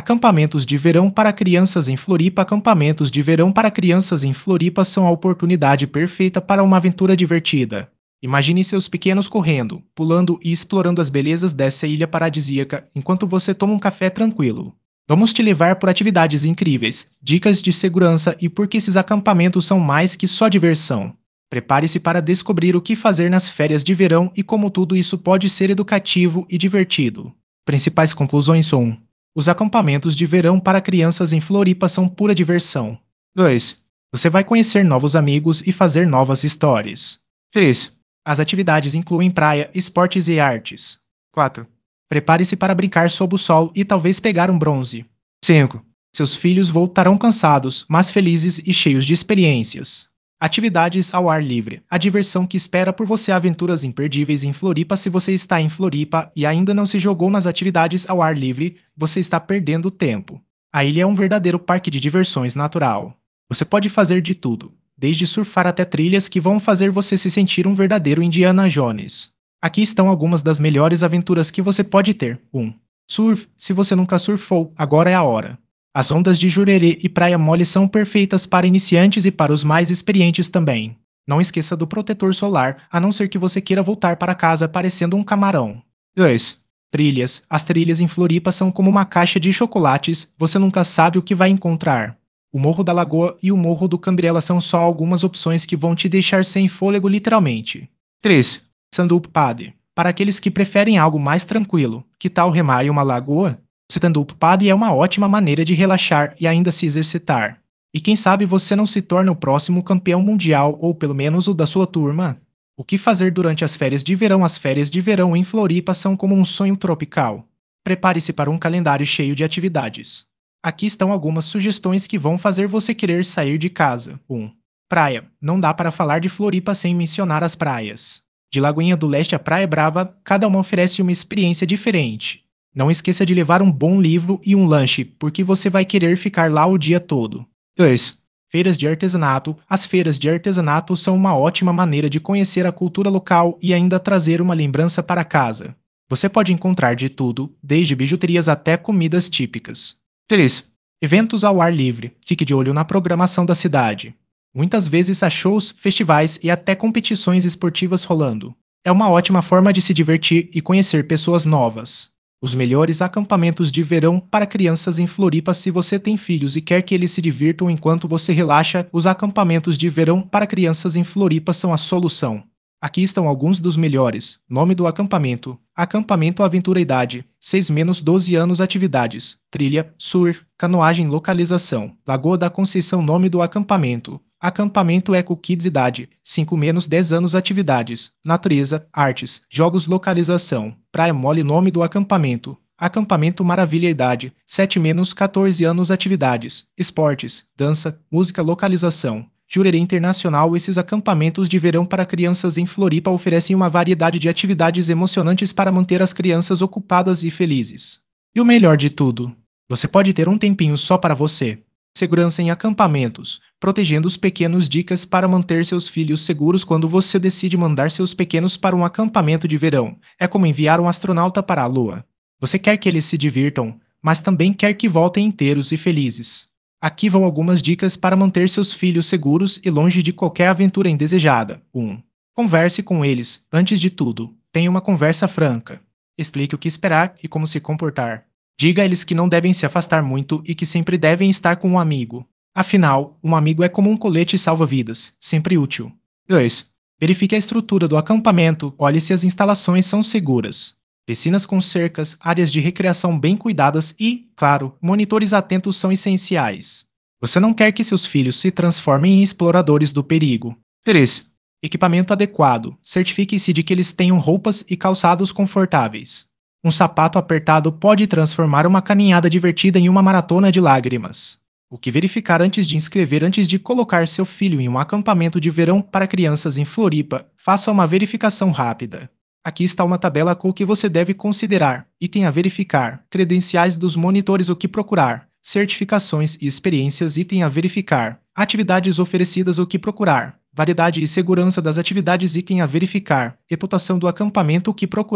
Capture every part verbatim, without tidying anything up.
Acampamentos de verão para crianças em Floripa. Acampamentos de verão para crianças em Floripa são a oportunidade perfeita para uma aventura divertida. Imagine seus pequenos correndo, pulando e explorando as belezas dessa ilha paradisíaca enquanto você toma um café tranquilo. Vamos te levar por atividades incríveis, dicas de segurança e por que esses acampamentos são mais que só diversão. Prepare-se para descobrir o que fazer nas férias de verão e como tudo isso pode ser educativo e divertido. Principais conclusões são: os acampamentos de verão para crianças em Floripa são pura diversão. dois. Você vai conhecer novos amigos e fazer novas histórias. três. As atividades incluem praia, esportes e artes. quatro. Prepare-se para brincar sob o sol e talvez pegar um bronze. cinco. Seus filhos voltarão cansados, mas felizes e cheios de experiências. Atividades ao ar livre. A diversão que espera por você. Aventuras imperdíveis em Floripa. Se você está em Floripa e ainda não se jogou nas atividades ao ar livre, você está perdendo tempo. A ilha é um verdadeiro parque de diversões natural. Você pode fazer de tudo, desde surfar até trilhas que vão fazer você se sentir um verdadeiro Indiana Jones. Aqui estão algumas das melhores aventuras que você pode ter. um. Surf. Se você nunca surfou, agora é a hora. As ondas de Jurerê e Praia Mole são perfeitas para iniciantes e para os mais experientes também. Não esqueça do protetor solar, a não ser que você queira voltar para casa parecendo um camarão. dois. Trilhas. As trilhas em Floripa são como uma caixa de chocolates, você nunca sabe o que vai encontrar. O Morro da Lagoa e o Morro do Cambrela são só algumas opções que vão te deixar sem fôlego literalmente. três. Stand-up paddle. Para aqueles que preferem algo mais tranquilo, que tal remar em uma lagoa? O stand-up paddle é uma ótima maneira de relaxar e ainda se exercitar. E quem sabe você não se torna o próximo campeão mundial ou pelo menos o da sua turma? O que fazer durante as férias de verão? As férias de verão em Floripa são como um sonho tropical. Prepare-se para um calendário cheio de atividades. Aqui estão algumas sugestões que vão fazer você querer sair de casa. um. Praia. Não dá para falar de Floripa sem mencionar as praias. De Lagoinha do Leste a Praia Brava, cada uma oferece uma experiência diferente. Não esqueça de levar um bom livro e um lanche, porque você vai querer ficar lá o dia todo. dois. Feiras de artesanato. As feiras de artesanato são uma ótima maneira de conhecer a cultura local e ainda trazer uma lembrança para casa. Você pode encontrar de tudo, desde bijuterias até comidas típicas. três. Eventos ao ar livre. Fique de olho na programação da cidade. Muitas vezes há shows, festivais e até competições esportivas rolando. É uma ótima forma de se divertir e conhecer pessoas novas. Os melhores acampamentos de verão para crianças em Floripa. Se você tem filhos e quer que eles se divirtam enquanto você relaxa, os acampamentos de verão para crianças em Floripa são a solução. Aqui estão alguns dos melhores. Nome do acampamento: Acampamento Aventura. Idade: seis menos doze anos. Atividades: trilha, surf, canoagem. Localização: Lagoa da Conceição. Nome do acampamento: Acampamento Eco Kids. Idade: cinco menos dez anos. Atividades: natureza, artes, jogos. Localização: Praia Mole. Nome do acampamento: Acampamento Maravilha. Idade: sete menos quatorze anos. Atividades: esportes, dança, música. Localização: Jurerê Internacional. Esses acampamentos de verão para crianças em Floripa oferecem uma variedade de atividades emocionantes para manter as crianças ocupadas e felizes. E o melhor de tudo, você pode ter um tempinho só para você. Segurança em acampamentos. Protegendo os pequenos. Dicas para manter seus filhos seguros quando você decide mandar seus pequenos para um acampamento de verão. É como enviar um astronauta para a Lua. Você quer que eles se divirtam, mas também quer que voltem inteiros e felizes. Aqui vão algumas dicas para manter seus filhos seguros e longe de qualquer aventura indesejada. um. Converse com eles, antes de tudo. Tenha uma conversa franca. Explique o que esperar e como se comportar. Diga a eles que não devem se afastar muito e que sempre devem estar com um amigo. Afinal, um amigo é como um colete salva-vidas, sempre útil. dois. Verifique a estrutura do acampamento, olhe se as instalações são seguras. Piscinas com cercas, áreas de recreação bem cuidadas e, claro, monitores atentos são essenciais. Você não quer que seus filhos se transformem em exploradores do perigo. três. Equipamento adequado. Certifique-se de que eles tenham roupas e calçados confortáveis. Um sapato apertado pode transformar uma caminhada divertida em uma maratona de lágrimas. O que verificar antes de inscrever? Antes de colocar seu filho em um acampamento de verão para crianças em Floripa, faça uma verificação rápida. Aqui está uma tabela com o que você deve considerar. Item a verificar. Credenciais dos monitores. O que procurar. Certificações e experiências. Item a verificar. Atividades oferecidas. O que procurar. Variedade e segurança das atividades. Item a verificar. Reputação do acampamento. O que procurar.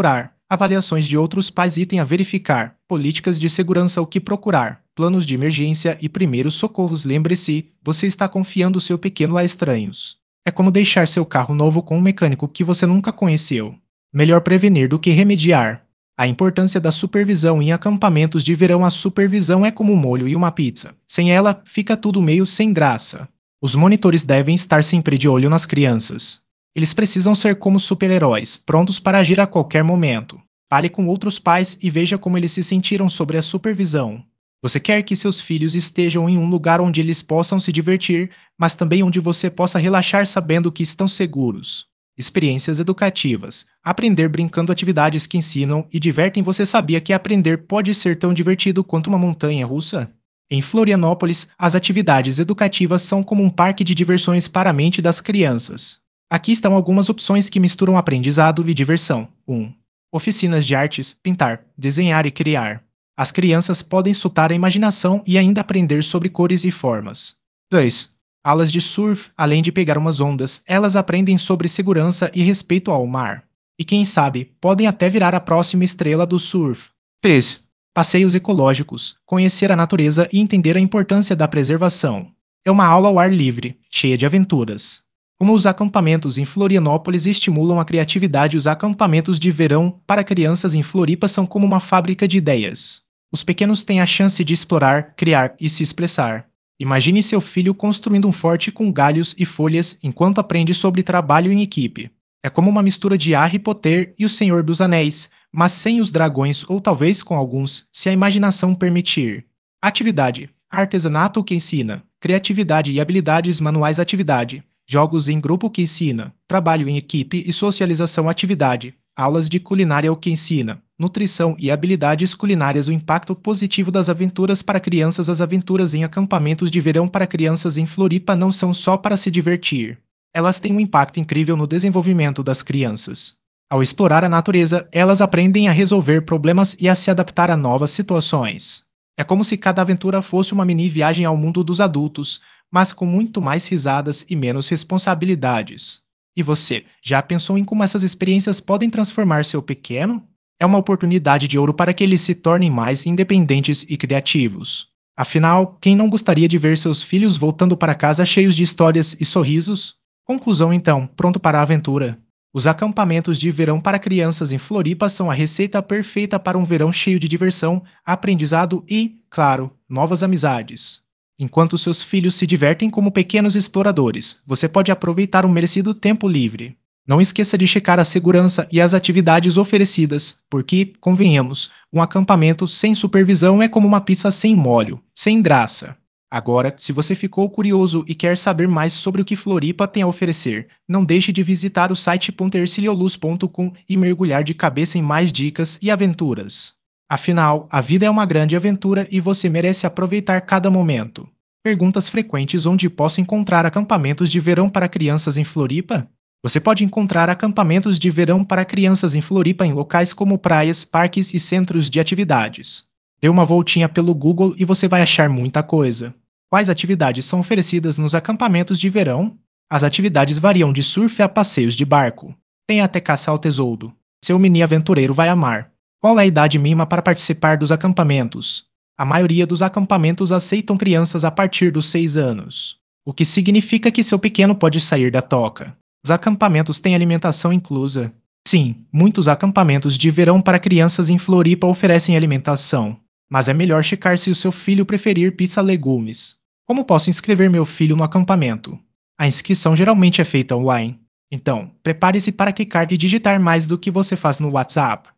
avaliações de outros pais, item a verificar, políticas de segurança, o que procurar, planos de emergência e primeiros socorros. Lembre-se, você está confiando seu pequeno a estranhos. É como deixar seu carro novo com um mecânico que você nunca conheceu. Melhor prevenir do que remediar. A importância da supervisão em acampamentos de verão. A supervisão é como um molho e uma pizza. Sem ela, fica tudo meio sem graça. Os monitores devem estar sempre de olho nas crianças. Eles precisam ser como super-heróis, prontos para agir a qualquer momento. Fale com outros pais e veja como eles se sentiram sobre a supervisão. Você quer que seus filhos estejam em um lugar onde eles possam se divertir, mas também onde você possa relaxar sabendo que estão seguros. Experiências educativas. Aprender brincando, atividades que ensinam e divertem. Você sabia que aprender pode ser tão divertido quanto uma montanha-russa? Em Florianópolis, as atividades educativas são como um parque de diversões para a mente das crianças. Aqui estão algumas opções que misturam aprendizado e diversão. um. Oficinas de artes, pintar, desenhar e criar. As crianças podem soltar a imaginação e ainda aprender sobre cores e formas. dois. Aulas de surf, além de pegar umas ondas, elas aprendem sobre segurança e respeito ao mar. E quem sabe, podem até virar a próxima estrela do surf. três. Passeios ecológicos, conhecer a natureza e entender a importância da preservação. É uma aula ao ar livre, cheia de aventuras. Como os acampamentos em Florianópolis estimulam a criatividade. Os acampamentos de verão para crianças em Floripa são como uma fábrica de ideias. Os pequenos têm a chance de explorar, criar e se expressar. Imagine seu filho construindo um forte com galhos e folhas enquanto aprende sobre trabalho em equipe. É como uma mistura de Harry Potter e O Senhor dos Anéis, mas sem os dragões, ou talvez com alguns, se a imaginação permitir. Atividade: artesanato que ensina, criatividade e habilidades manuais. Atividade: jogos em grupo que ensina, trabalho em equipe e socialização. Atividade: aulas de culinária o que ensina, nutrição e habilidades culinárias. O impacto positivo das aventuras para crianças. As aventuras em acampamentos de verão para crianças em Floripa não são só para se divertir. Elas têm um impacto incrível no desenvolvimento das crianças. Ao explorar a natureza, elas aprendem a resolver problemas e a se adaptar a novas situações. É como se cada aventura fosse uma mini viagem ao mundo dos adultos, mas com muito mais risadas e menos responsabilidades. E você, já pensou em como essas experiências podem transformar seu pequeno? É uma oportunidade de ouro para que eles se tornem mais independentes e criativos. Afinal, quem não gostaria de ver seus filhos voltando para casa cheios de histórias e sorrisos? Conclusão então, pronto para a aventura. Os acampamentos de verão para crianças em Floripa são a receita perfeita para um verão cheio de diversão, aprendizado e, claro, novas amizades. Enquanto seus filhos se divertem como pequenos exploradores, você pode aproveitar um merecido tempo livre. Não esqueça de checar a segurança e as atividades oferecidas, porque, convenhamos, um acampamento sem supervisão é como uma pizza sem molho, sem graça. Agora, se você ficou curioso e quer saber mais sobre o que Floripa tem a oferecer, não deixe de visitar o site ponto ercilioluz ponto com e mergulhar de cabeça em mais dicas e aventuras. Afinal, a vida é uma grande aventura e você merece aproveitar cada momento. Perguntas frequentes: onde posso encontrar acampamentos de verão para crianças em Floripa? Você pode encontrar acampamentos de verão para crianças em Floripa em locais como praias, parques e centros de atividades. Dê uma voltinha pelo Google e você vai achar muita coisa. Quais atividades são oferecidas nos acampamentos de verão? As atividades variam de surf a passeios de barco. Tem até caça ao tesouro. Seu mini aventureiro vai amar. Qual é a idade mínima para participar dos acampamentos? A maioria dos acampamentos aceitam crianças a partir dos seis anos, o que significa que seu pequeno pode sair da toca. Os acampamentos têm alimentação inclusa. Sim, muitos acampamentos de verão para crianças em Floripa oferecem alimentação. Mas é melhor checar se o seu filho preferir pizza legumes. Como posso inscrever meu filho no acampamento? A inscrição geralmente é feita online. Então, prepare-se para clicar e digitar mais do que você faz no WhatsApp.